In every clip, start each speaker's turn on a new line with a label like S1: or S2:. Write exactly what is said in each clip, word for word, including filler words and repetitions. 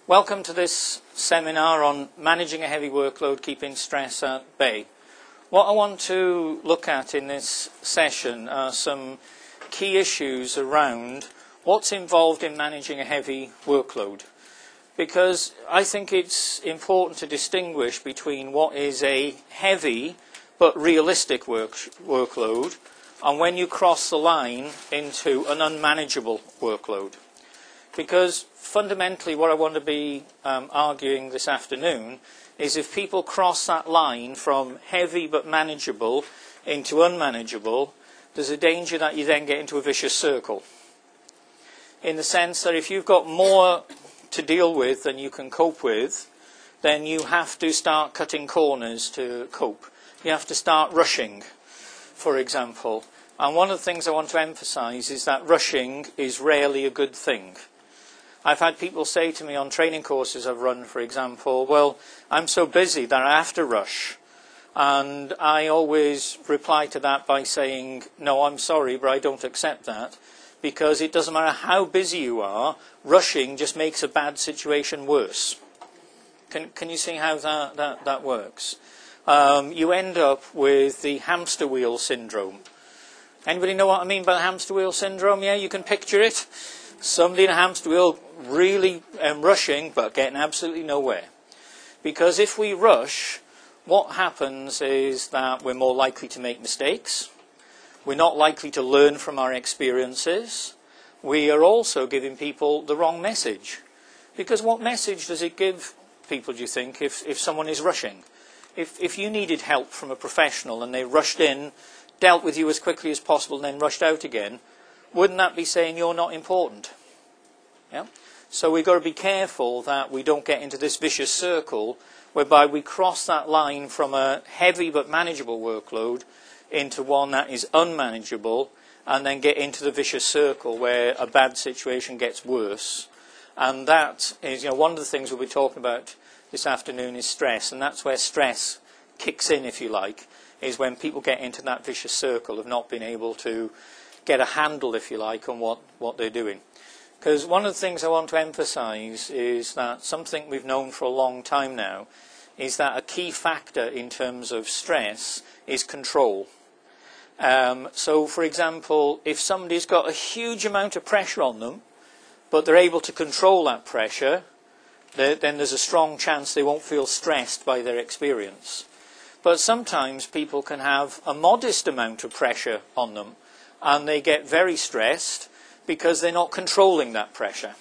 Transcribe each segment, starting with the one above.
S1: Welcome to this seminar on managing a heavy workload, keeping stress at bay. What I want to look at in this session are some key issues around what's involved in managing a heavy workload. Because I think it's important to distinguish between what is a heavy but realistic work, workload and when you cross the line into an unmanageable workload. Because fundamentally what I want to be um, arguing this afternoon is if people cross that line from heavy but manageable into unmanageable, there's a danger that you then get into a vicious circle. In the sense that if you've got more to deal with than you can cope with, then you have to start cutting corners to cope. You have to start rushing, for example. And one of the things I want to emphasize is that rushing is rarely a good thing. I've had people say to me on training courses I've run, for example, well, I'm so busy that I have to rush. And I always reply to that by saying, no, I'm sorry, but I don't accept that. Because it doesn't matter how busy you are, rushing just makes a bad situation worse. Can, can you see how that, that, that works? Um, you end up with the hamster wheel syndrome. Anybody know what I mean by the hamster wheel syndrome? Yeah, you can picture it. Somebody in a hamster wheel really um, rushing, but getting absolutely nowhere. Because if we rush, what happens is that we're more likely to make mistakes. We're not likely to learn from our experiences. We are also giving people the wrong message. Because what message does it give people, do you think, if, if someone is rushing? If, if you needed help from a professional and they rushed in, dealt with you as quickly as possible and then rushed out again, wouldn't that be saying you're not important? Yeah? So we've got to be careful that we don't get into this vicious circle whereby we cross that line from a heavy but manageable workload into one that is unmanageable and then get into the vicious circle where a bad situation gets worse. And that is, you know, one of the things we'll be talking about this afternoon is stress, and that's where stress kicks in, if you like, is when people get into that vicious circle of not being able to get a handle, if you like, on what, what they're doing. Because one of the things I want to emphasize is that something we've known for a long time now is that a key factor in terms of stress is control. Um, so, for example, if somebody's got a huge amount of pressure on them, but they're able to control that pressure, then there's a strong chance they won't feel stressed by their experience. But sometimes people can have a modest amount of pressure on them, and they get very stressed because they're not controlling that pressure.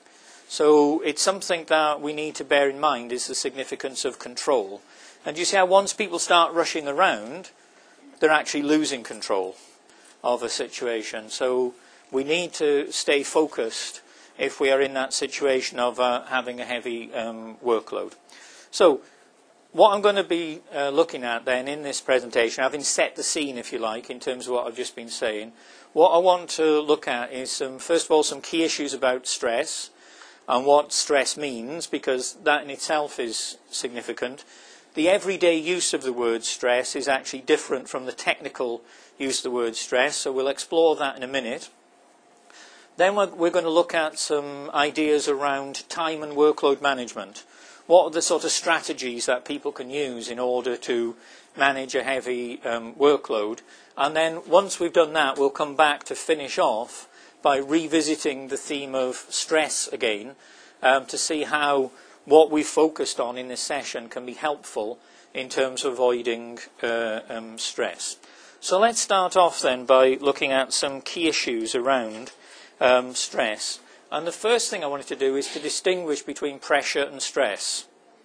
S1: So it's something that we need to bear in mind is the significance of control. And you see how once people start rushing around, they're actually losing control of a situation. So we need to stay focused if we are in that situation of uh, having a heavy um, workload. So what I'm going to be uh, looking at then in this presentation, having set the scene, if you like, in terms of what I've just been saying, what I want to look at is, some, first of all, some key issues about stress and what stress means, because that in itself is significant. The everyday use of the word stress is actually different from the technical use of the word stress, so we'll explore that in a minute. Then we're, we're going to look at some ideas around time and workload management. What are the sort of strategies that people can use in order to manage a heavy um, workload? And then once we've done that, we'll come back to finish off by revisiting the theme of stress again, um, to see how what we've focused on in this session can be helpful in terms of avoiding uh, um, stress. So let's start off then by looking at some key issues around um, stress. And the first thing I wanted to do is to distinguish between pressure and stress.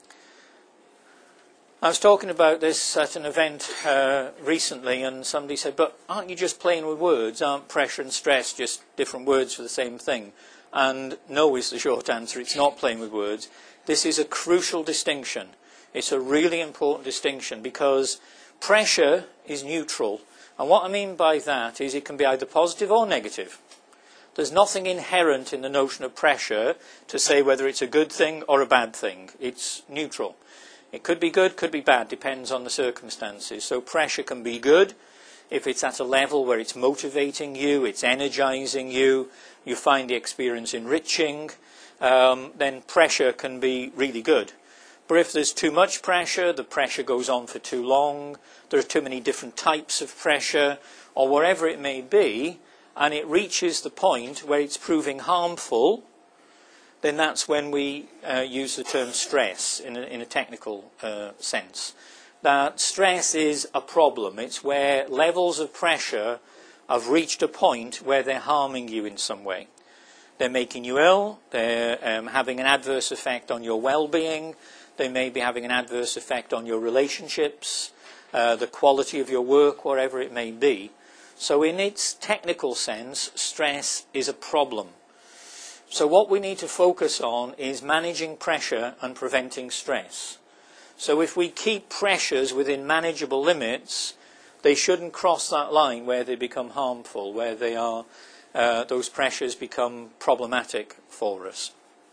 S1: I was talking about this at an event uh, recently, and somebody said, but aren't you just playing with words? Aren't pressure and stress just different words for the same thing? And no is the short answer. It's not playing with words. This is a crucial distinction. It's a really important distinction because pressure is neutral. And what I mean by that is it can be either positive or negative. There's nothing inherent in the notion of pressure to say whether it's a good thing or a bad thing. It's neutral. It could be good, could be bad, depends on the circumstances. So pressure can be good if it's at a level where it's motivating you, it's energizing you, you find the experience enriching, um, then pressure can be really good. But if there's too much pressure, the pressure goes on for too long, there are too many different types of pressure, or whatever it may be, and it reaches the point where it's proving harmful, then that's when we uh, use the term stress in a, in a technical uh, sense. That stress is a problem. It's where levels of pressure have reached a point where they're harming you in some way. They're making you ill, they're um, having an adverse effect on your well-being, they may be having an adverse effect on your relationships, uh, the quality of your work, whatever it may be. So in its technical sense, stress is a problem. So what we need to focus on is managing pressure and preventing stress. So if we keep pressures within manageable limits, they shouldn't cross that line where they become harmful, where they are, uh, those pressures become problematic for us.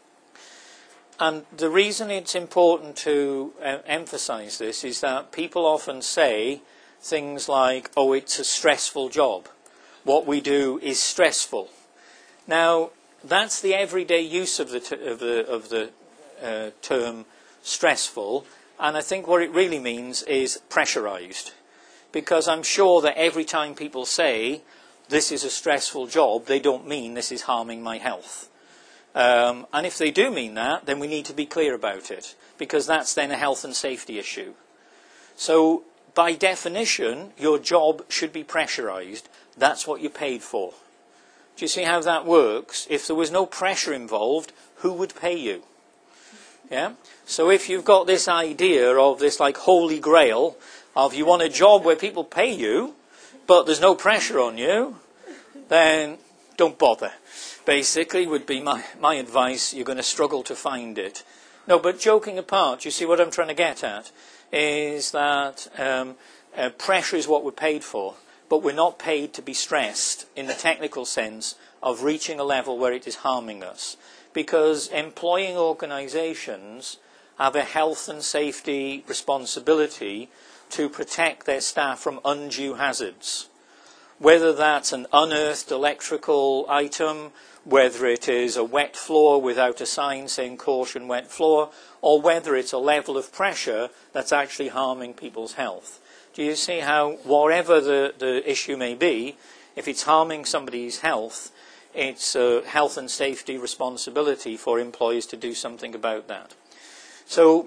S1: And the reason it's important to uh, emphasize this is that people often say things like, oh, it's a stressful job. What we do is stressful. Now, that's the everyday use of the, t of the, of the uh, term stressful, and I think what it really means is pressurized. Because I'm sure that every time people say, this is a stressful job, they don't mean this is harming my health. Um, and if they do mean that, then we need to be clear about it, because that's then a health and safety issue. So, by definition, your job should be pressurized. That's what you're paid for. Do you see how that works? If there was no pressure involved, who would pay you? Yeah? So if you've got this idea of this like holy grail of you want a job where people pay you, but there's no pressure on you, then don't bother. Basically would be my, my advice. You're going to struggle to find it. No, but joking apart, you see what I'm trying to get at is that um, uh, pressure is what we're paid for, but we're not paid to be stressed in the technical sense of reaching a level where it is harming us. Because employing organisations have a health and safety responsibility to protect their staff from undue hazards. Whether that's an unearthed electrical item, whether it is a wet floor without a sign saying caution wet floor, or whether it's a level of pressure that's actually harming people's health. Do you see how, whatever the, the issue may be, if it's harming somebody's health, it's a health and safety responsibility for employers to do something about that. So,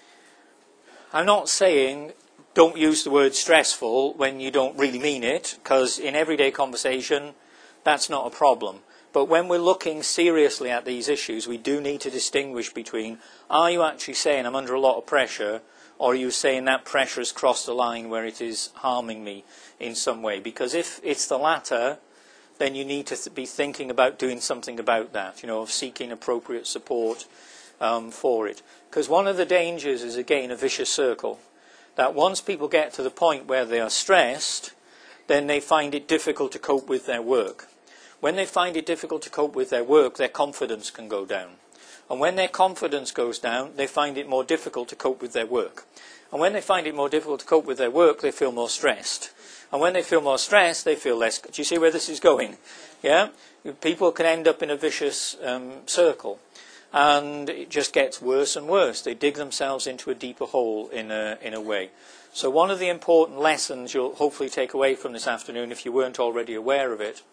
S1: I'm not saying don't use the word stressful when you don't really mean it, because in everyday conversation, that's not a problem. But when we're looking seriously at these issues, we do need to distinguish between, are you actually saying I'm under a lot of pressure, or are you saying that pressure has crossed the line where it is harming me in some way? Because if it's the latter, then you need to th be thinking about doing something about that, you know, of seeking appropriate support um, for it. Because one of the dangers is, again, a vicious circle. That once people get to the point where they are stressed, then they find it difficult to cope with their work. When they find it difficult to cope with their work, their confidence can go down. And when their confidence goes down, they find it more difficult to cope with their work. And when they find it more difficult to cope with their work, they feel more stressed. And when they feel more stressed, they feel less... Do you see where this is going? Yeah? People can end up in a vicious um, circle. And it just gets worse and worse. They dig themselves into a deeper hole in a, in a way. So one of the important lessons you'll hopefully take away from this afternoon, if you weren't already aware of it,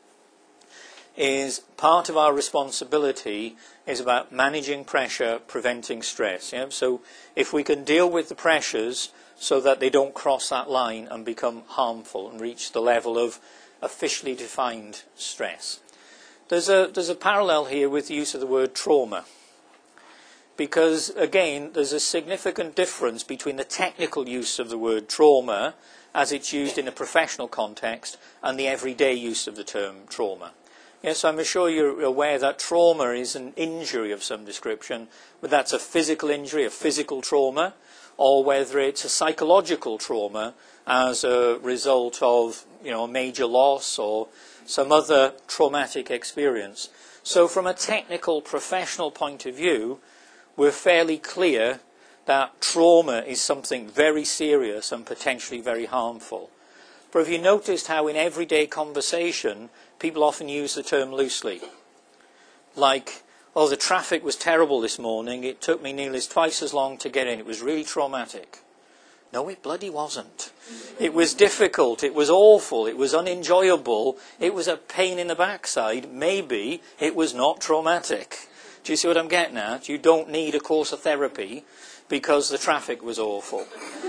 S1: is part of our responsibility is about managing pressure, preventing stress. Yeah? So if we can deal with the pressures so that they don't cross that line and become harmful and reach the level of officially defined stress. There's a, there's a parallel here with the use of the word trauma. Because, again, there's a significant difference between the technical use of the word trauma as it's used in a professional context and the everyday use of the term trauma. Yes, I'm sure you're aware that trauma is an injury of some description, whether that's a physical injury, a physical trauma, or whether it's a psychological trauma as a result of, you know, a major loss or some other traumatic experience. So from a technical, professional point of view, we're fairly clear that trauma is something very serious and potentially very harmful. But have you noticed how in everyday conversation, people often use the term loosely? Like, oh, the traffic was terrible this morning, it took me nearly twice as long to get in, it was really traumatic. No, it bloody wasn't. It was difficult, it was awful, it was unenjoyable, it was a pain in the backside. Maybe it was not traumatic. Do you see what I'm getting at? You don't need a course of therapy because the traffic was awful.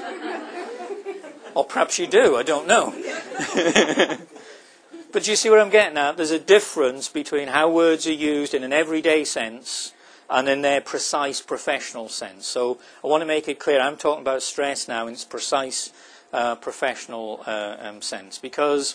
S1: Or perhaps you do, I don't know. But do you see what I'm getting at? There's a difference between how words are used in an everyday sense and in their precise professional sense. So I want to make it clear, I'm talking about stress now in its precise uh, professional uh, um, sense, because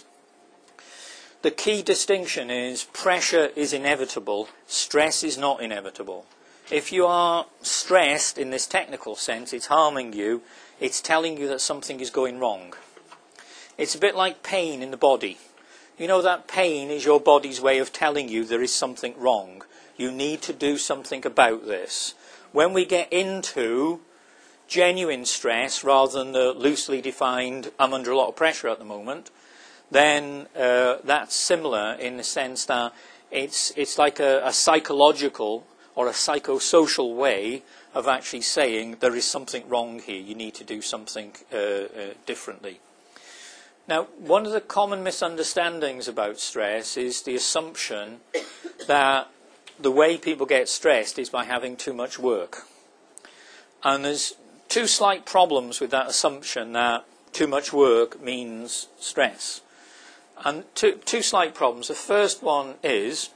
S1: the key distinction is pressure is inevitable, stress is not inevitable. If you are stressed in this technical sense, it's harming you, it's telling you that something is going wrong. It's a bit like pain in the body. You know that pain is your body's way of telling you there is something wrong. You need to do something about this. When we get into genuine stress, rather than the loosely defined, I'm under a lot of pressure at the moment, then uh, that's similar in the sense that it's, it's like a, a psychological or a psychosocial way of actually saying there is something wrong here, you need to do something uh, uh, differently. Now, one of the common misunderstandings about stress is the assumption that the way people get stressed is by having too much work. And there's two slight problems with that assumption that too much work means stress. And two, two slight problems. The first one is,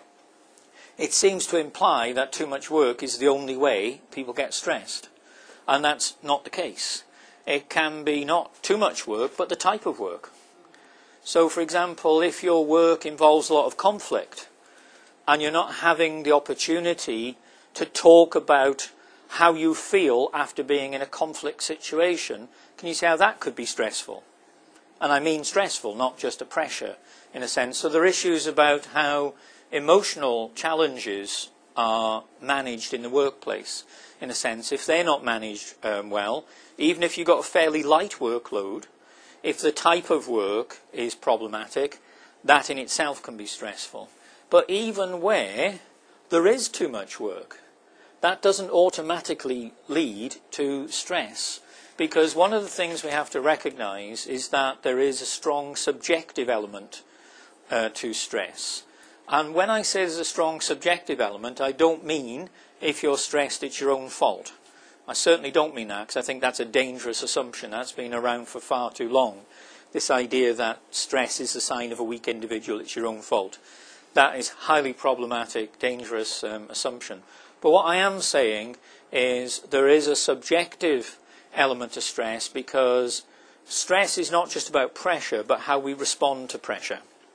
S1: it seems to imply that too much work is the only way people get stressed. And that's not the case. It can be not too much work, but the type of work. So, for example, if your work involves a lot of conflict, and you're not having the opportunity to talk about how you feel after being in a conflict situation, can you see how that could be stressful? And I mean stressful, not just a pressure, in a sense. So there are issues about how emotional challenges are managed in the workplace, in a sense. If they're not managed um, well, even if you've got a fairly light workload, if the type of work is problematic, that in itself can be stressful. But even where there is too much work, that doesn't automatically lead to stress. Because one of the things we have to recognise is that there is a strong subjective element uh, to stress. And when I say there's a strong subjective element, I don't mean if you're stressed it's your own fault. I certainly don't mean that, because I think that's a dangerous assumption. That's been around for far too long. This idea that stress is the sign of a weak individual, it's your own fault. That is highly problematic, dangerous um, assumption. But what I am saying is there is a subjective element to stress, because stress is not just about pressure, but how we respond to pressure.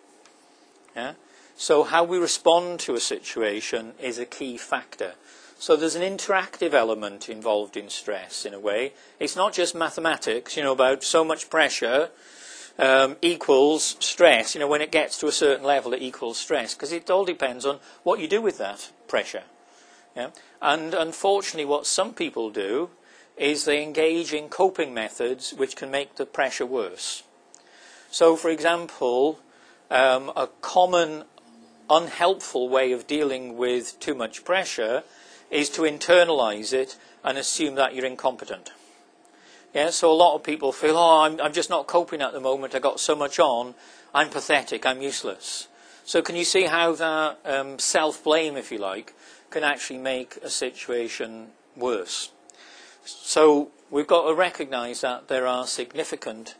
S1: Yeah? So how we respond to a situation is a key factor. So there's an interactive element involved in stress, in a way. It's not just mathematics, you know, about so much pressure um, equals stress. You know, when it gets to a certain level, it equals stress, because it all depends on what you do with that pressure. Yeah? And unfortunately, what some people do is they engage in coping methods which can make the pressure worse. So, for example, um, a common unhelpful way of dealing with too much pressure is to internalise it and assume that you're incompetent. Yeah, so a lot of people feel, oh, I'm, I'm just not coping at the moment, I've got so much on, I'm pathetic, I'm useless. So can you see how that um, self-blame, if you like, can actually make a situation worse? So we've got to recognise that there are significant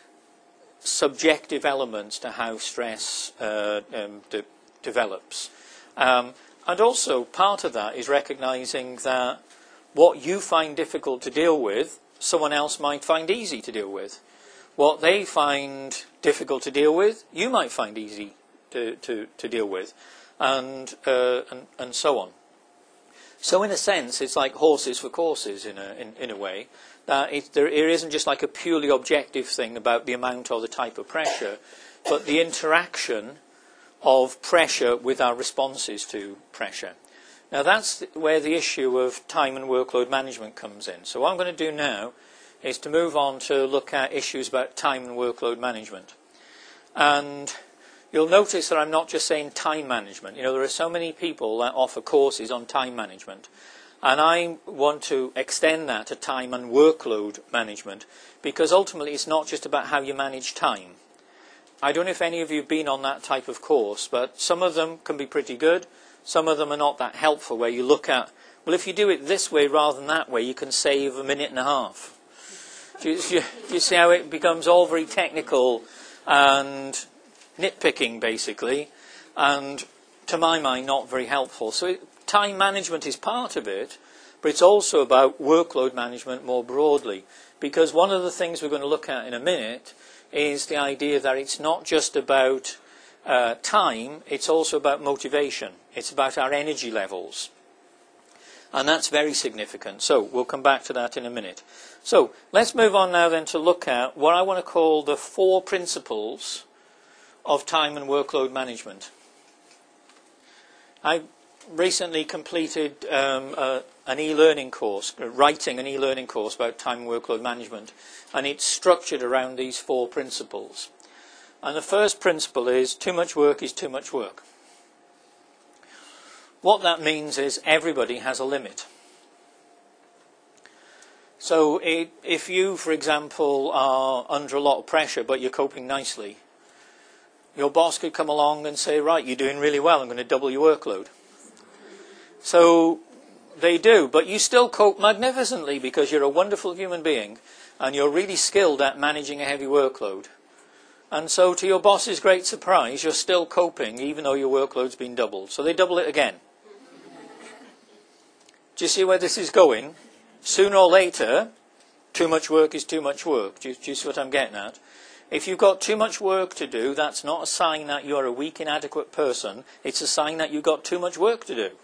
S1: subjective elements to how stress uh, um, de develops. Um, And also, part of that is recognising that what you find difficult to deal with, someone else might find easy to deal with. What they find difficult to deal with, you might find easy to, to, to deal with, and, uh, and, and so on. So in a sense, it's like horses for courses, in a, in, in a way, that it, there, it isn't just like a purely objective thing about the amount or the type of pressure, but the interaction of pressure with our responses to pressure. Now that's where the issue of time and workload management comes in. So what I'm going to do now is to move on to look at issues about time and workload management. And you'll notice that I'm not just saying time management. You know, there are so many people that offer courses on time management. And I want to extend that to time and workload management, because ultimately it's not just about how you manage time. I don't know if any of you have been on that type of course, but some of them can be pretty good. Some of them are not that helpful, where you look at, well, if you do it this way rather than that way, you can save a minute and a half. Do you, do you, do you see how it becomes all very technical and nitpicking, basically, and to my mind, not very helpful. So it, time management is part of it, but it's also about workload management more broadly, because one of the things we're going to look at in a minute is the idea that it's not just about uh, time, it's also about motivation. It's about our energy levels. And that's very significant. So we'll come back to that in a minute. So let's move on now then to look at what I want to call the four principles of time and workload management. I recently completed um, a, an e-learning course, writing an e-learning course about time and workload management, and it's structured around these four principles. And the first principle is too much work is too much work. What that means is everybody has a limit. So it, if you, for example, are under a lot of pressure but you're coping nicely, your boss could come along and say, right, you're doing really well, I'm going to double your workload. So they do, but you still cope magnificently because you're a wonderful human being and you're really skilled at managing a heavy workload. And so to your boss's great surprise, you're still coping even though your workload's been doubled. So they double it again. Do you see where this is going? Sooner or later, too much work is too much work. Do you, do you see what I'm getting at? If you've got too much work to do, that's not a sign that you're a weak, inadequate person. It's a sign that you've got too much work to do.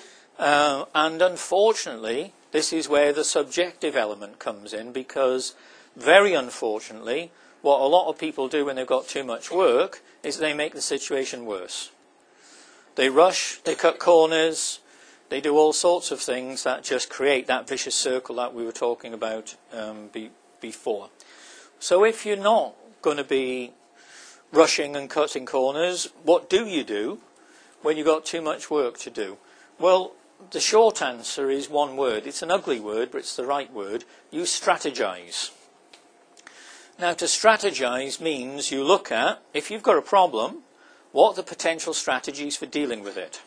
S1: Uh, and unfortunately, this is where the subjective element comes in, because very unfortunately, what a lot of people do when they've got too much work is they make the situation worse. They rush, they cut corners, they do all sorts of things that just create that vicious circle that we were talking about um, be, before. So if you're not going to be rushing and cutting corners, what do you do when you've got too much work to do? Well, the short answer is one word. It's an ugly word, but it's the right word. You strategize. Now, to strategize means you look at, if you've got a problem, what are the potential strategies for dealing with it?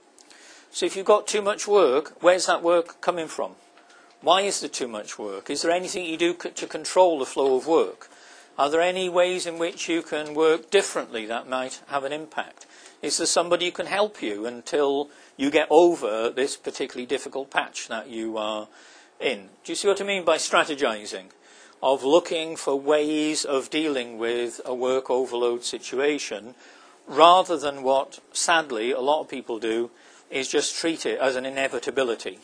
S1: So if you've got too much work, where's that work coming from? Why is there too much work? Is there anything you do to control the flow of work? Are there any ways in which you can work differently that might have an impact? Is there somebody who can help you until you get over this particularly difficult patch that you are in? Do you see what I mean by strategizing? Of looking for ways of dealing with a work overload situation, rather than what, sadly, a lot of people do, is just treat it as an inevitability.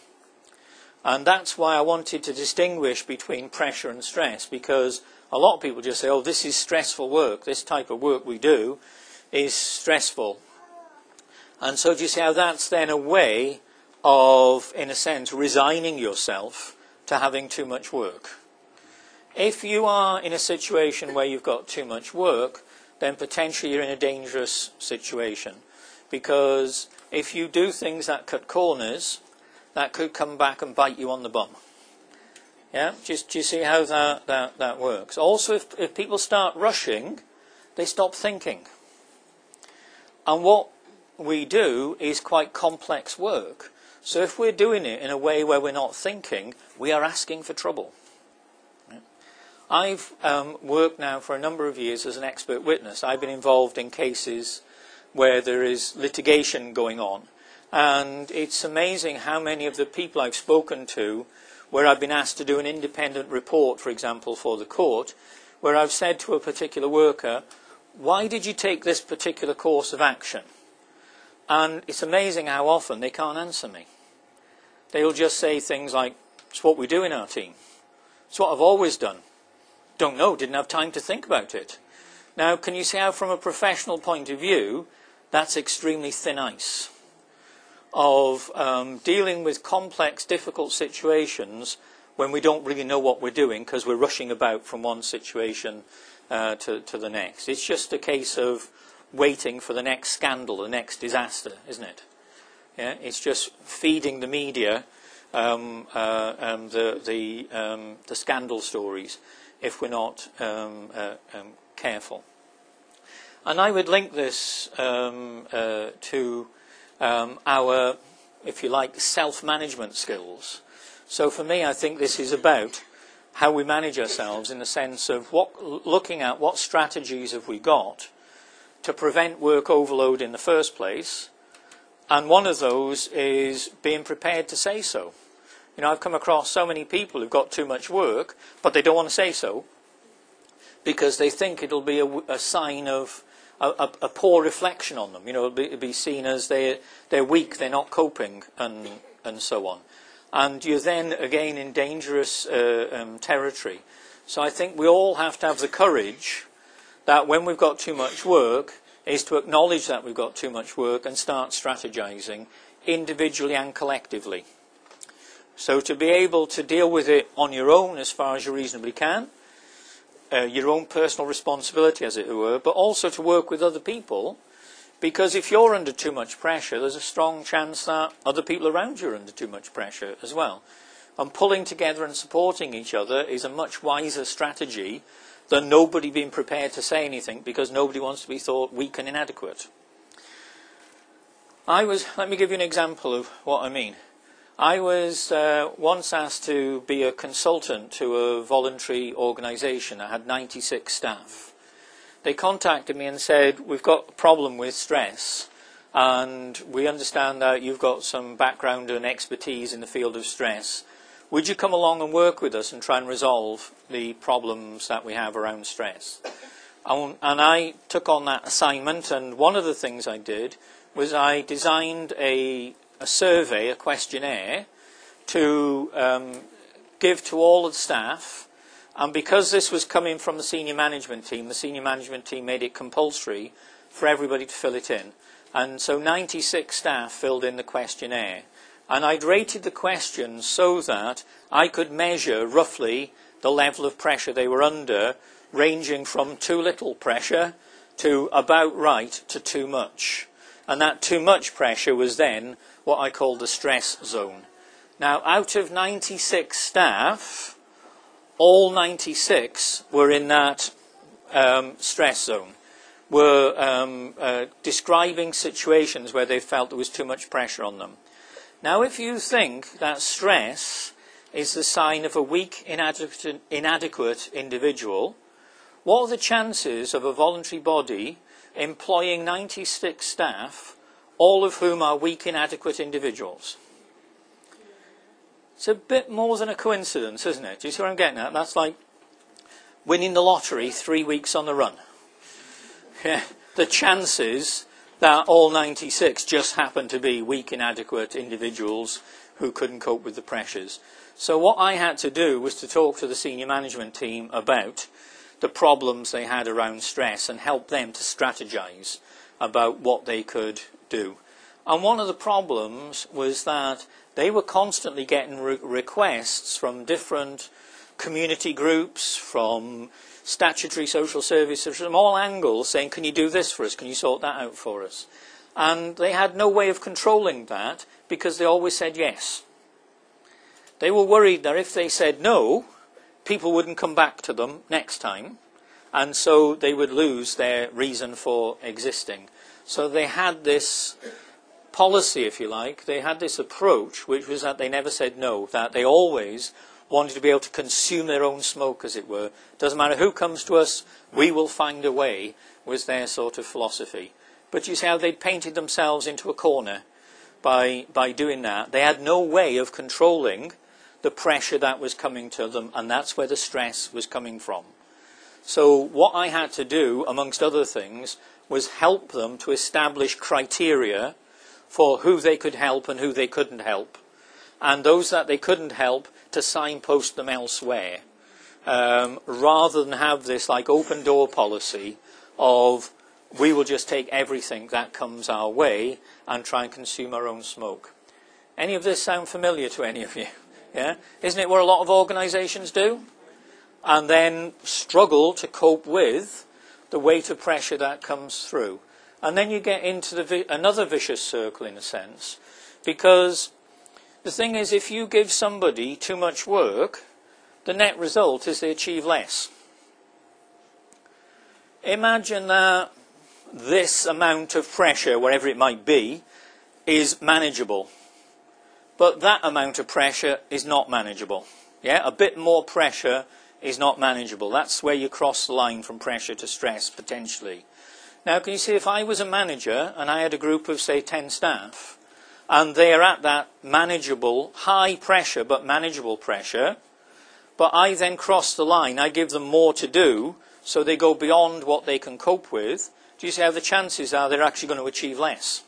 S1: And that's why I wanted to distinguish between pressure and stress, because a lot of people just say, oh, this is stressful work, this type of work we do is stressful. And so do you see how that's then a way of, in a sense, resigning yourself to having too much work? If you are in a situation where you've got too much work, then potentially you're in a dangerous situation. Because if you do things that cut corners, that could come back and bite you on the bum. Yeah, just do you see how that, that, that works? Also, if, if people start rushing, they stop thinking. And what we do is quite complex work. So if we're doing it in a way where we're not thinking, we are asking for trouble. Yeah. I've um, worked now for a number of years as an expert witness. I've been involved in cases where there is litigation going on. And it's amazing how many of the people I've spoken to, where I've been asked to do an independent report, for example, for the court, where I've said to a particular worker, why did you take this particular course of action? And it's amazing how often they can't answer me. They'll just say things like, it's what we do in our team. It's what I've always done. Don't know, didn't have time to think about it. Now, can you see how from a professional point of view, that's extremely thin ice of um, dealing with complex, difficult situations when we don't really know what we're doing because we're rushing about from one situation uh, to, to the next. It's just a case of waiting for the next scandal, the next disaster, isn't it? Yeah, it's just feeding the media um, uh, um, the the, um, the scandal stories if we're not um, uh, um, careful. And I would link this um, uh, to um, our, if you like, self-management skills. So for me, I think this is about how we manage ourselves in the sense of what, looking at what strategies have we got to prevent work overload in the first place. And one of those is being prepared to say so. You know, I've come across so many people who've got too much work, but they don't want to say so because they think it'll be a, a sign of a, a, a poor reflection on them. You know, it'll be, it'll be seen as they're, they're weak, they're not coping, and, and so on. And you're then, again, in dangerous uh, um, territory. So I think we all have to have the courage that when we've got too much work, is to acknowledge that we've got too much work and start strategizing individually and collectively. So to be able to deal with it on your own as far as you reasonably can, uh, your own personal responsibility as it were, but also to work with other people, because if you're under too much pressure, there's a strong chance that other people around you are under too much pressure as well. And pulling together and supporting each other is a much wiser strategy than nobody being prepared to say anything because nobody wants to be thought weak and inadequate. I was, let me give you an example of what I mean. I was uh, once asked to be a consultant to a voluntary organisation. I had ninety-six staff. They contacted me and said, we've got a problem with stress and we understand that you've got some background and expertise in the field of stress. Would you come along and work with us and try and resolve the problems that we have around stress? And I took on that assignment, and one of the things I did was I designed a, a survey, a questionnaire, to um, give to all of the staff. And because this was coming from the senior management team, the senior management team made it compulsory for everybody to fill it in. And so ninety-six staff filled in the questionnaire. And I'd rated the questions so that I could measure roughly the level of pressure they were under, ranging from too little pressure to about right to too much. And that too much pressure was then what I called the stress zone. Now, out of ninety-six staff, all ninety-six were in that um, stress zone, were um, uh, describing situations where they felt there was too much pressure on them. Now, if you think that stress is the sign of a weak, inadequate, inadequate individual, what are the chances of a voluntary body employing ninety-six staff, all of whom are weak, inadequate individuals? It's a bit more than a coincidence, isn't it? Do you see what I'm getting at? That's like winning the lottery three weeks on the run. Yeah. The chances that all ninety-six just happen to be weak, inadequate individuals who couldn't cope with the pressures. So what I had to do was to talk to the senior management team about the problems they had around stress and help them to strategize about what they could do. And one of the problems was that they were constantly getting re- requests from different community groups, from statutory social services, from all angles, saying, can you do this for us? Can you sort that out for us? And they had no way of controlling that because they always said yes. They were worried that if they said no, people wouldn't come back to them next time, and so they would lose their reason for existing. So they had this policy, if you like, they had this approach, which was that they never said no, that they always wanted to be able to consume their own smoke, as it were. Doesn't matter who comes to us, we will find a way, was their sort of philosophy. But you see how they painted themselves into a corner by, by doing that. They had no way of controlling the pressure that was coming to them, and that's where the stress was coming from. So what I had to do, amongst other things, was help them to establish criteria for who they could help and who they couldn't help. And those that they couldn't help, to signpost them elsewhere, um, rather than have this like open door policy of we will just take everything that comes our way and try and consume our own smoke. Any of this sound familiar to any of you? Yeah, isn't it what a lot of organisations do? And then struggle to cope with the weight of pressure that comes through. And then you get into the vi another vicious circle, in a sense, because the thing is, if you give somebody too much work, the net result is they achieve less. Imagine that this amount of pressure, wherever it might be, is manageable. But that amount of pressure is not manageable. Yeah, a bit more pressure is not manageable. That's where you cross the line from pressure to stress, potentially. Now, can you see, if I was a manager and I had a group of, say, ten staff, and they are at that manageable, high pressure, but manageable pressure, but I then cross the line, I give them more to do, so they go beyond what they can cope with, do you see how the chances are they're actually going to achieve less?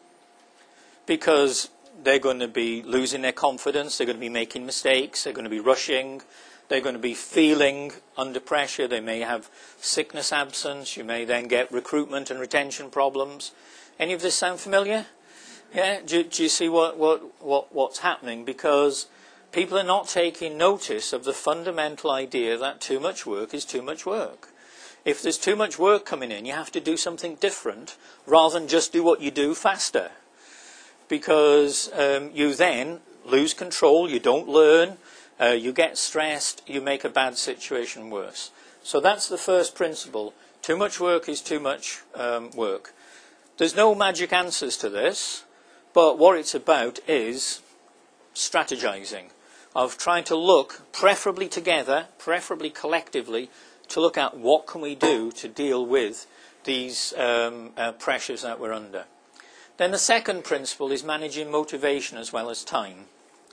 S1: Because they're going to be losing their confidence, they're going to be making mistakes, they're going to be rushing, they're going to be feeling under pressure, they may have sickness absence, you may then get recruitment and retention problems. Any of this sound familiar? Yeah, do, do you see what, what, what, what's happening? Because people are not taking notice of the fundamental idea that too much work is too much work. If there's too much work coming in, you have to do something different rather than just do what you do faster. Because um, you then lose control, you don't learn, uh, you get stressed, you make a bad situation worse. So that's the first principle. Too much work is too much um, work. There's no magic answers to this, but what it's about is strategizing, of trying to look, preferably together, preferably collectively, to look at what can we do to deal with these um, uh, pressures that we're under. Then the second principle is managing motivation as well as time.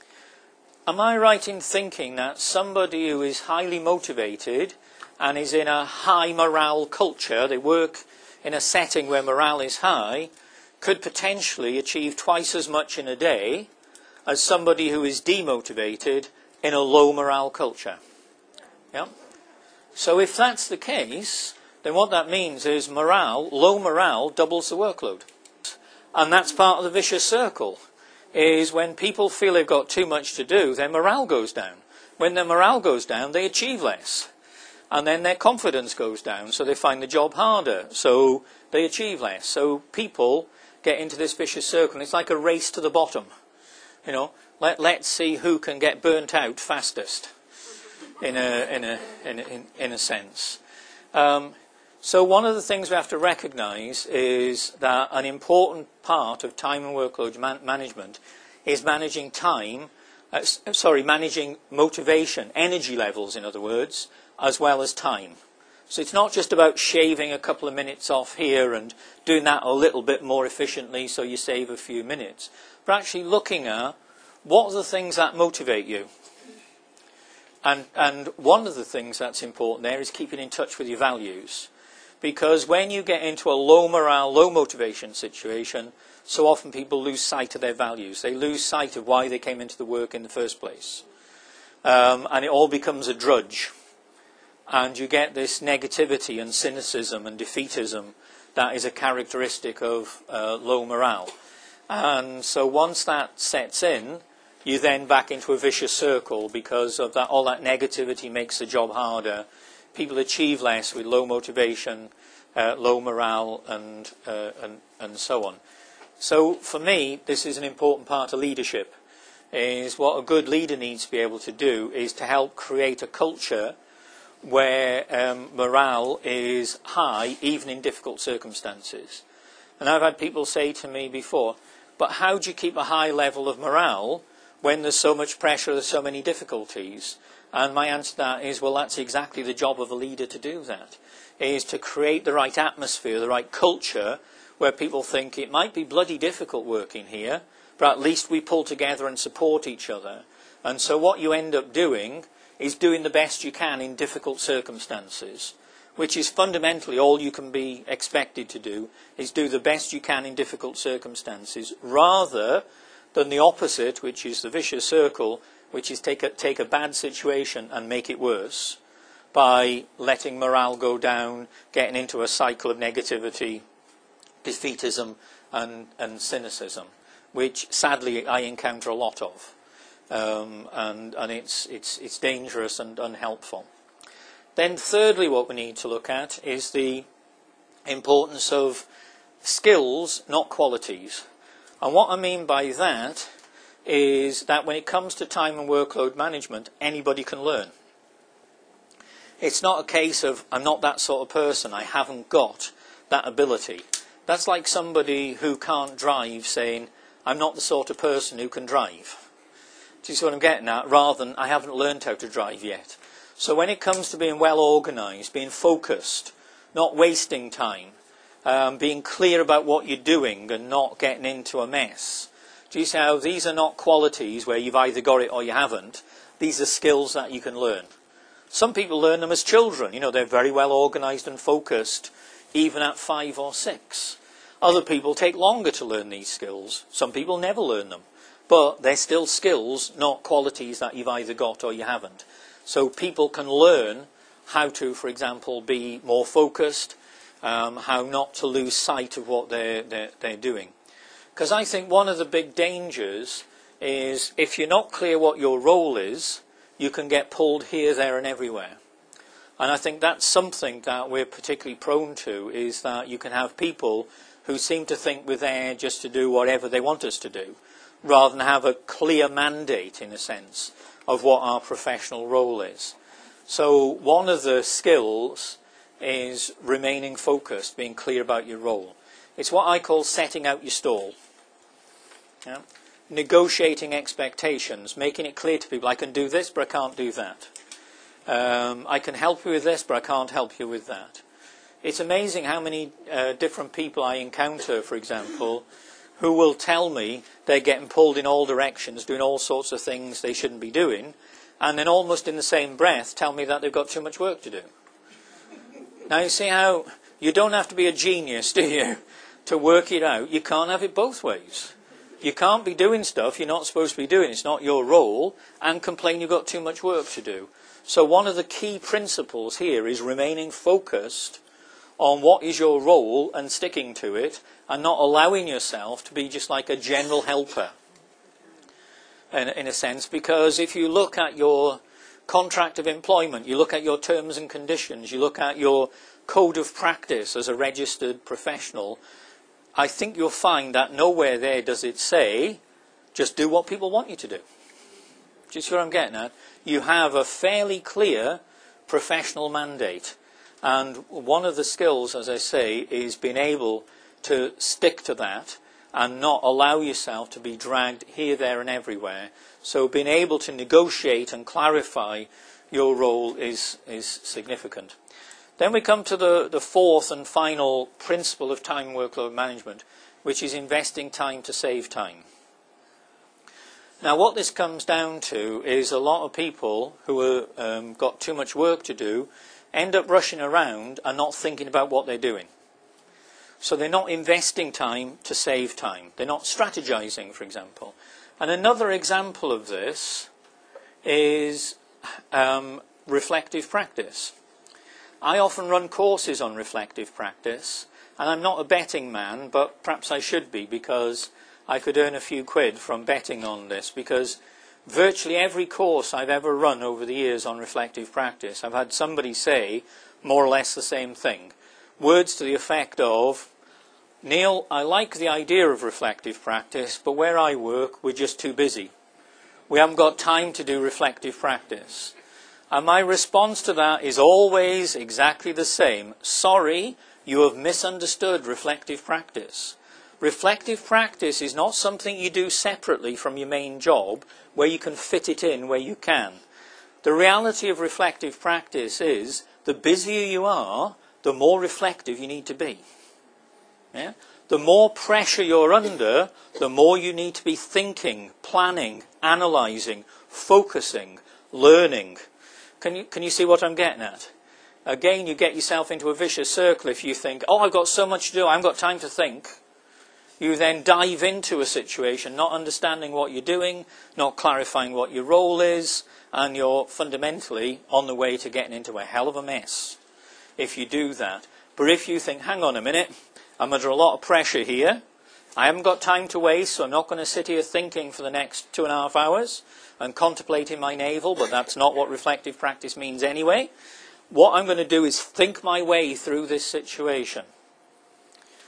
S1: Am I right in thinking that somebody who is highly motivated and is in a high morale culture, they work in a setting where morale is high, could potentially achieve twice as much in a day as somebody who is demotivated in a low morale culture? Yeah? So if that's the case, then what that means is morale, low morale, doubles the workload. And that's part of the vicious circle, is when people feel they've got too much to do, their morale goes down. When their morale goes down, they achieve less. And then their confidence goes down, so they find the job harder, so they achieve less. So people get into this vicious circle, and it's like a race to the bottom. You know, let, let's see who can get burnt out fastest, in a, in a, in a, in, in a sense. Um, So one of the things we have to recognise is that an important part of time and workload man management is managing time, uh, sorry, managing motivation, energy levels, in other words, as well as time. So it's not just about shaving a couple of minutes off here and doing that a little bit more efficiently so you save a few minutes, but actually looking at what are the things that motivate you. And, and one of the things that's important there is keeping in touch with your values. Because when you get into a low morale, low motivation situation, so often people lose sight of their values. They lose sight of why they came into the work in the first place. Um, and it all becomes a drudge. And you get this negativity and cynicism and defeatism that is a characteristic of uh, low morale. And so once that sets in, you then back into a vicious circle because of that. All that negativity makes the job harder. People achieve less with low motivation, uh, low morale, and, uh, and, and so on. So for me, this is an important part of leadership, is what a good leader needs to be able to do is to help create a culture where um, morale is high, even in difficult circumstances. And I've had people say to me before, but how do you keep a high level of morale when there's so much pressure, there's so many difficulties? And my answer to that is, well, that's exactly the job of a leader to do that, is to create the right atmosphere, the right culture, where people think it might be bloody difficult working here, but at least we pull together and support each other. And so what you end up doing is doing the best you can in difficult circumstances, which is fundamentally all you can be expected to do, is do the best you can in difficult circumstances, rather than the opposite, which is the vicious circle, which is take a, take a bad situation and make it worse by letting morale go down, getting into a cycle of negativity, defeatism and, and cynicism, which sadly I encounter a lot of. Um, and and it's, it's, it's dangerous and unhelpful. Then thirdly, what we need to look at is the importance of skills, not qualities. And what I mean by that is that when it comes to time and workload management, anybody can learn. It's not a case of, I'm not that sort of person, I haven't got that ability. That's like somebody who can't drive saying, I'm not the sort of person who can drive. Do you see what I'm getting at? Rather than, I haven't learned how to drive yet. So when it comes to being well organised, being focused, not wasting time, um, being clear about what you're doing and not getting into a mess. Do you see how these are not qualities where you've either got it or you haven't? These are skills that you can learn. Some people learn them as children. You know, they're very well organised and focused, even at five or six. Other people take longer to learn these skills. Some people never learn them. But they're still skills, not qualities that you've either got or you haven't. So people can learn how to, for example, be more focused, um, how not to lose sight of what they're, they're, they're doing. Because I think one of the big dangers is if you're not clear what your role is, you can get pulled here, there and everywhere. And I think that's something that we're particularly prone to, is that you can have people who seem to think we're there just to do whatever they want us to do, rather than have a clear mandate, in a sense, of what our professional role is. So one of the skills is remaining focused, being clear about your role. It's what I call setting out your stall. Yeah? Negotiating expectations, making it clear to people, I can do this, but I can't do that. Um, I can help you with this, but I can't help you with that. It's amazing how many uh, different people I encounter, for example, who will tell me they're getting pulled in all directions, doing all sorts of things they shouldn't be doing, and then almost in the same breath tell me that they've got too much work to do. Now you see how you don't have to be a genius, do you, to work it out. You can't have it both ways. You can't be doing stuff you're not supposed to be doing, it's not your role, and complain you've got too much work to do. So one of the key principles here is remaining focused on what is your role and sticking to it, and not allowing yourself to be just like a general helper, in, in a sense, because if you look at your contract of employment, you look at your terms and conditions, you look at your code of practice as a registered professional, I think you'll find that nowhere there does it say, just do what people want you to do. Do you see what I'm getting at? You have a fairly clear professional mandate. And one of the skills, as I say, is being able to stick to that and not allow yourself to be dragged here, there and everywhere. So being able to negotiate and clarify your role is, is significant. Then we come to the, the fourth and final principle of time workload management, which is investing time to save time. Now what this comes down to is a lot of people who have um, got too much work to do end up rushing around and not thinking about what they're doing. So they're not investing time to save time. They're not strategizing, for example. And another example of this is um, reflective practice. I often run courses on reflective practice, and I'm not a betting man, but perhaps I should be, because I could earn a few quid from betting on this, because virtually every course I've ever run over the years on reflective practice, I've had somebody say more or less the same thing. Words to the effect of, Neil, I like the idea of reflective practice, but where I work, we're just too busy. We haven't got time to do reflective practice. And my response to that is always exactly the same. Sorry, you have misunderstood reflective practice. Reflective practice is not something you do separately from your main job, where you can fit it in where you can. The reality of reflective practice is, the busier you are, the more reflective you need to be. Yeah? The more pressure you're under, the more you need to be thinking, planning, analysing, focusing, learning. Can you, can you see what I'm getting at? Again, you get yourself into a vicious circle if you think, oh, I've got so much to do, I haven't got time to think. You then dive into a situation not understanding what you're doing, not clarifying what your role is, and you're fundamentally on the way to getting into a hell of a mess if you do that. But if you think, hang on a minute, I'm under a lot of pressure here, I haven't got time to waste, so I'm not going to sit here thinking for the next two and a half hours and contemplating my navel, but that's not what reflective practice means anyway. What I'm going to do is think my way through this situation.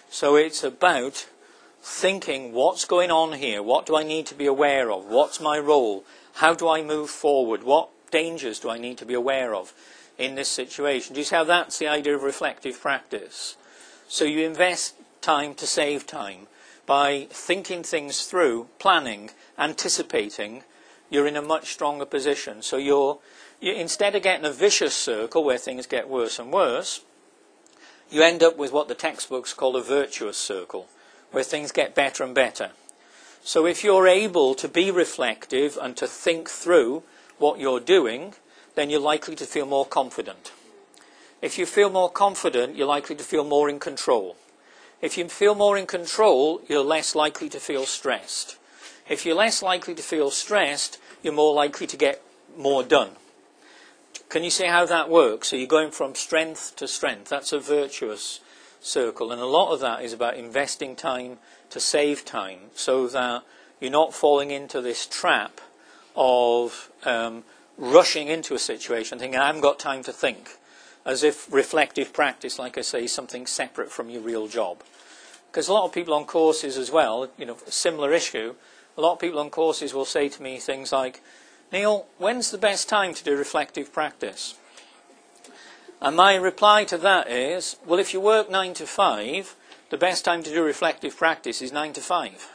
S1: So it's about thinking, what's going on here? What do I need to be aware of? What's my role? How do I move forward? What dangers do I need to be aware of in this situation? Do you see how that's the idea of reflective practice? So you invest time to save time. By thinking things through, planning, anticipating, you're in a much stronger position. So you're, you, instead of getting a vicious circle where things get worse and worse, you end up with what the textbooks call a virtuous circle, where things get better and better. So if you're able to be reflective and to think through what you're doing, then you're likely to feel more confident. If you feel more confident, you're likely to feel more in control. If you feel more in control, you're less likely to feel stressed. If you're less likely to feel stressed, you're more likely to get more done. Can you see how that works? So you're going from strength to strength. That's a virtuous circle. And a lot of that is about investing time to save time, so that you're not falling into this trap of um, rushing into a situation, thinking, I haven't got time to think. As if reflective practice, like I say, is something separate from your real job. Because a lot of people on courses as well, you know, a similar issue, a lot of people on courses will say to me things like, Neil, when's the best time to do reflective practice? And my reply to that is, well, if you work nine to five, the best time to do reflective practice is nine to five.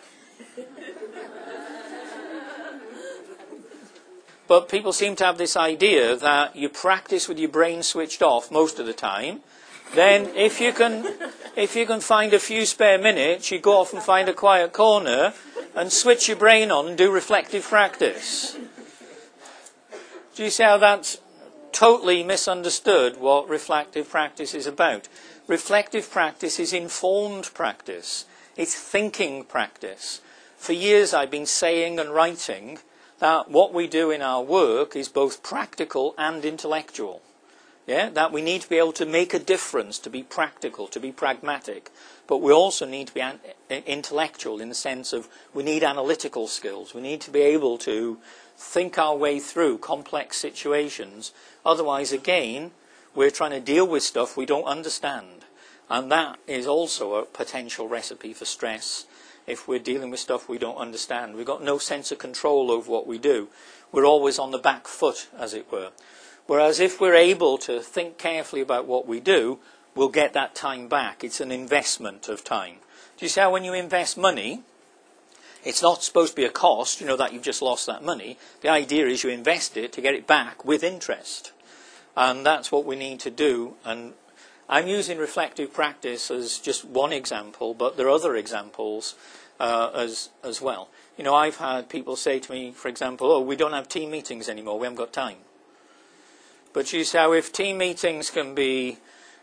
S1: But people seem to have this idea that you practice with your brain switched off most of the time. Then if you can, if you can find a few spare minutes, you go off and find a quiet corner and switch your brain on and do reflective practice. Do you see how that's totally misunderstood what reflective practice is about? Reflective practice is informed practice. It's thinking practice. For years I've been saying and writing that what we do in our work is both practical and intellectual. Yeah, that we need to be able to make a difference, to be practical, to be pragmatic. But we also need to be an- intellectual in the sense of we need analytical skills. We need to be able to think our way through complex situations. Otherwise, again, we're trying to deal with stuff we don't understand. And that is also a potential recipe for stress. If we're dealing with stuff we don't understand, we've got no sense of control over what we do. We're always on the back foot, as it were. Whereas if we're able to think carefully about what we do, we'll get that time back. It's an investment of time. Do you see how when you invest money, it's not supposed to be a cost, you know, that you've just lost that money. The idea is you invest it to get it back with interest. And that's what we need to do. And I'm using reflective practice as just one example, but there are other examples uh, as as well. You know, I've had people say to me, for example, oh, we don't have team meetings anymore, we haven't got time. But you see how if team meetings can be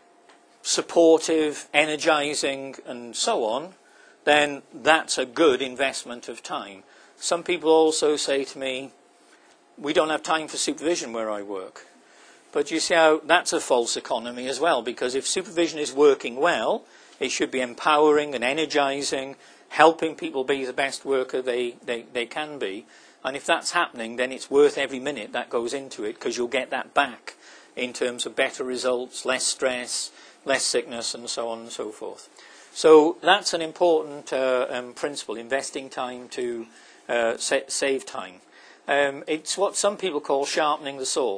S1: supportive, energizing, and so on, then that's a good investment of time. Some people also say to me, we don't have time for supervision where I work. But you see how that's a false economy as well, because if supervision is working well, it should be empowering and energizing, helping people be the best worker they, they, they can be. And if that's happening, then it's worth every minute that goes into it, because you'll get that back in terms of better results, less stress, less sickness, and so on and so forth. So that's an important uh, um, principle, investing time to uh, sa- save time. Um, it's what some people call sharpening the saw.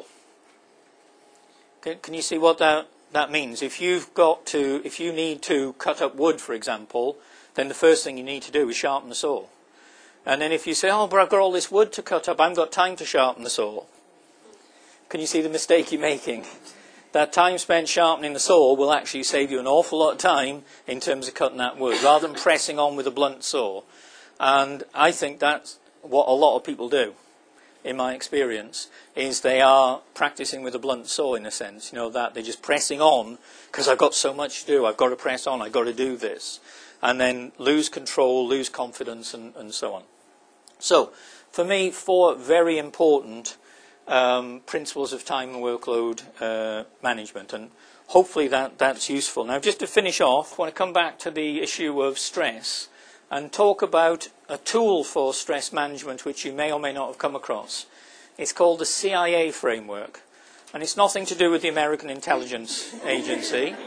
S1: Can, can you see what that, that means? If you've got to, if you need to cut up wood, for example, then the first thing you need to do is sharpen the saw. And then if you say, oh, but I've got all this wood to cut up, I haven't got time to sharpen the saw. Can you see the mistake you're making? That time spent sharpening the saw will actually save you an awful lot of time in terms of cutting that wood, rather than pressing on with a blunt saw. And I think that's what a lot of people do, in my experience, is they are practicing with a blunt saw in a sense, you know, that they're just pressing on because I've got so much to do, I've got to press on, I've got to do this, and then lose control, lose confidence, and, and so on. So, for me, four very important um, principles of time and workload uh, management, and hopefully that, that's useful. Now, just to finish off, I want to come back to the issue of stress and talk about a tool for stress management which you may or may not have come across. It's called the C I A framework, and it's nothing to do with the American Intelligence Agency.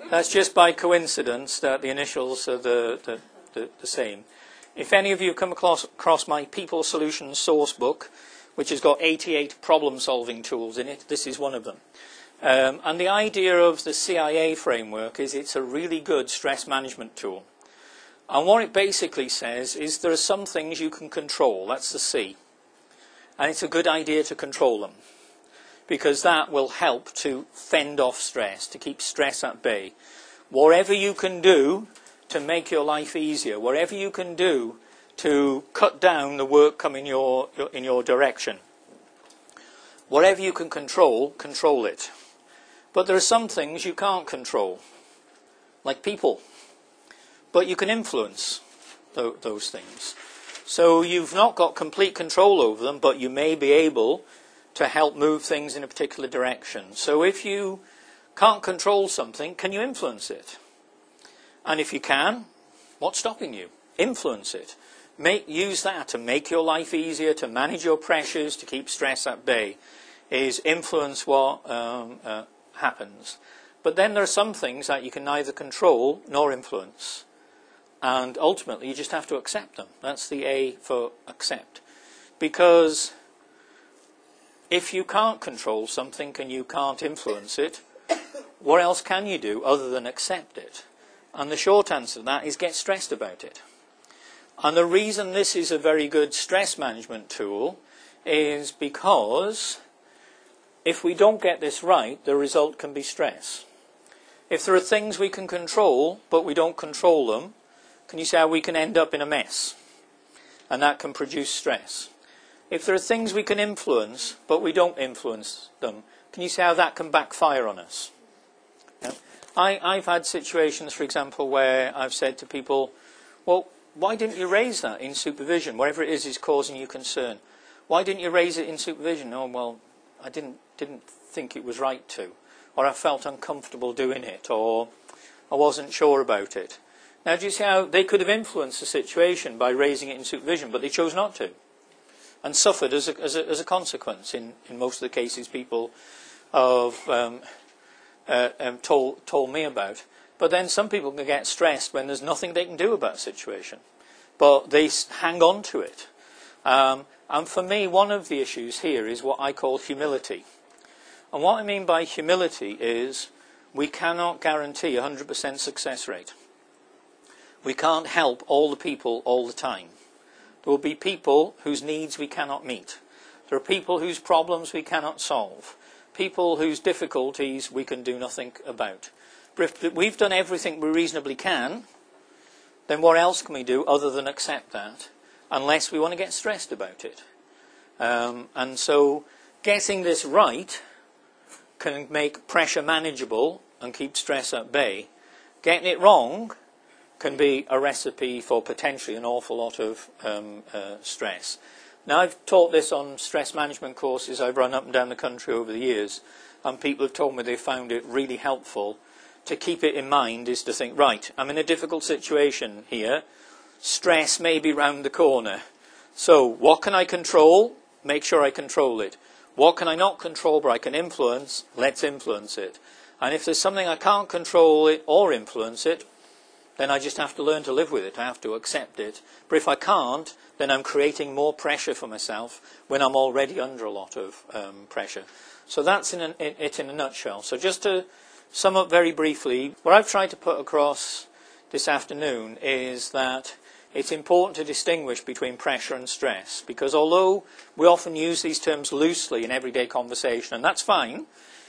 S1: That's just by coincidence that the initials are the, the, the, the same. If any of you come across, across my People Solutions source book, which has got eighty-eight problem-solving tools in it, this is one of them. Um, and the idea of the C I A framework is it's a really good stress management tool. And what it basically says is there are some things you can control, that's the C. And it's a good idea to control them, because that will help to fend off stress, to keep stress at bay. Whatever you can do to make your life easier, whatever you can do to cut down the work coming your, your, in your direction, whatever you can control, control it. But there are some things you can't control, like people. But you can influence th those things. So you've not got complete control over them, but you may be able to help move things in a particular direction. So if you can't control something, can you influence it? And if you can, what's stopping you? Influence it. Make, use that to make your life easier, to manage your pressures, to keep stress at bay, is influence what um, uh, happens. But then there are some things that you can neither control nor influence. And ultimately you just have to accept them. That's the A for accept. Because if you can't control something and you can't influence it, what else can you do other than accept it? And the short answer to that is get stressed about it. And the reason this is a very good stress management tool is because if we don't get this right, the result can be stress. If there are things we can control, but we don't control them, can you see how we can end up in a mess? And that can produce stress. If there are things we can influence, but we don't influence them, can you see how that can backfire on us? Yeah. I, I've had situations, for example, where I've said to people, well, why didn't you raise that in supervision? Whatever it is is causing you concern. Why didn't you raise it in supervision? Oh, well, I didn't, didn't think it was right to. Or I felt uncomfortable doing it. Or I wasn't sure about it. Now, do you see how they could have influenced the situation by raising it in supervision, but they chose not to, and suffered as a, as a, as a consequence. In, in most of the cases people have um, uh, um, told, told me about. But then some people can get stressed when there's nothing they can do about a situation, but they hang on to it. Um, and for me, one of the issues here is what I call humility. And what I mean by humility is we cannot guarantee a one hundred percent success rate. We can't help all the people all the time. There will be people whose needs we cannot meet. There are people whose problems we cannot solve. People whose difficulties we can do nothing about. But if we've done everything we reasonably can, then what else can we do other than accept that, unless we want to get stressed about it? Um, and so getting this right can make pressure manageable and keep stress at bay. Getting it wrong can be a recipe for potentially an awful lot of um, uh, stress. Now, I've taught this on stress management courses I've run up and down the country over the years, and people have told me they found it really helpful. To keep it in mind is to think, right, I'm in a difficult situation here. Stress may be round the corner. So what can I control? Make sure I control it. What can I not control but I can influence? Let's influence it. And if there's something I can't control it or influence it, then I just have to learn to live with it. I have to accept it. But if I can't, then I'm creating more pressure for myself when I'm already under a lot of um, pressure. So that's in an, it in a nutshell. So just to sum up very briefly, what I've tried to put across this afternoon is that it's important to distinguish between pressure and stress, because although we often use these terms loosely in everyday conversation, and that's fine,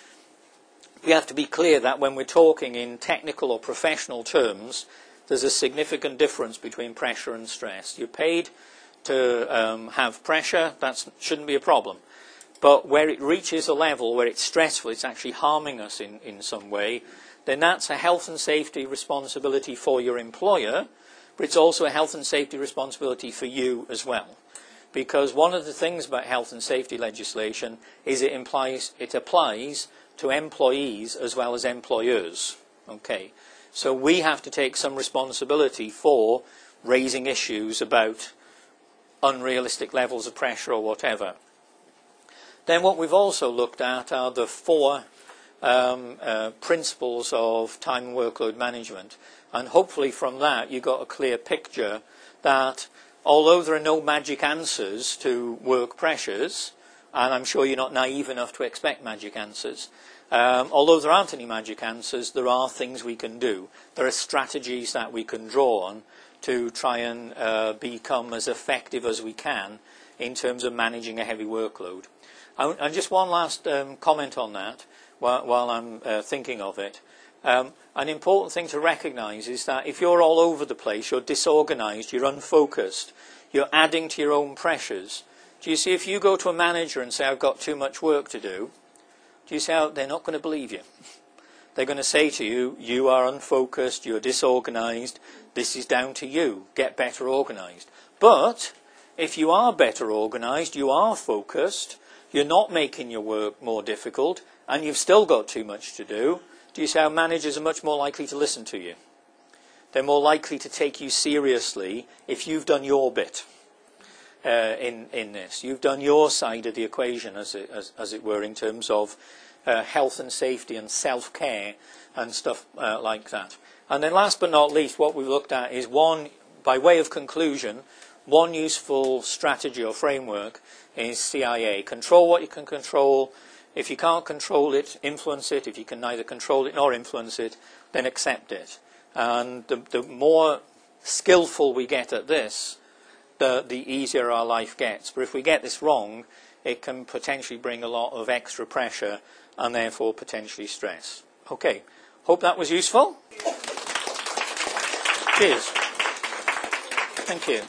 S1: we have to be clear that when we're talking in technical or professional terms, there's a significant difference between pressure and stress. You're paid to um, have pressure, that shouldn't be a problem. But where it reaches a level where it's stressful, it's actually harming us in, in some way, then that's a health and safety responsibility for your employer, but it's also a health and safety responsibility for you as well. Because one of the things about health and safety legislation is it implies, it applies to employees as well as employers. Okay, so we have to take some responsibility for raising issues about unrealistic levels of pressure or whatever. Then what we've also looked at are the four um, uh, principles of time and workload management. And hopefully from that you got a clear picture that although there are no magic answers to work pressures, and I'm sure you're not naive enough to expect magic answers, um, although there aren't any magic answers, there are things we can do. There are strategies that we can draw on to try and uh, become as effective as we can in terms of managing a heavy workload. And, and just one last um, comment on that while, while I'm uh, thinking of it. Um, an important thing to recognise is that if you're all over the place, you're disorganised, you're unfocused, you're adding to your own pressures. Do you see, if you go to a manager and say, I've got too much work to do, do you see how they're not going to believe you? They're going to say to you, you are unfocused, you're disorganised, this is down to you, get better organised. But if you are better organised, you are focused, you're not making your work more difficult, and you've still got too much to do, do you see how managers are much more likely to listen to you? They're more likely to take you seriously if you've done your bit uh, in, in this. You've done your side of the equation, as it, as, as it were, in terms of uh, health and safety and self-care and stuff uh, like that. And then last but not least, what we've looked at is one, by way of conclusion, one useful strategy or framework is C I A. Control what you can control. If you can't control it, influence it. If you can neither control it nor influence it, then accept it. And the, the more skillful we get at this, the, the easier our life gets. But if we get this wrong, it can potentially bring a lot of extra pressure and therefore potentially stress. Okay, hope that was useful. Cheers. Thank you.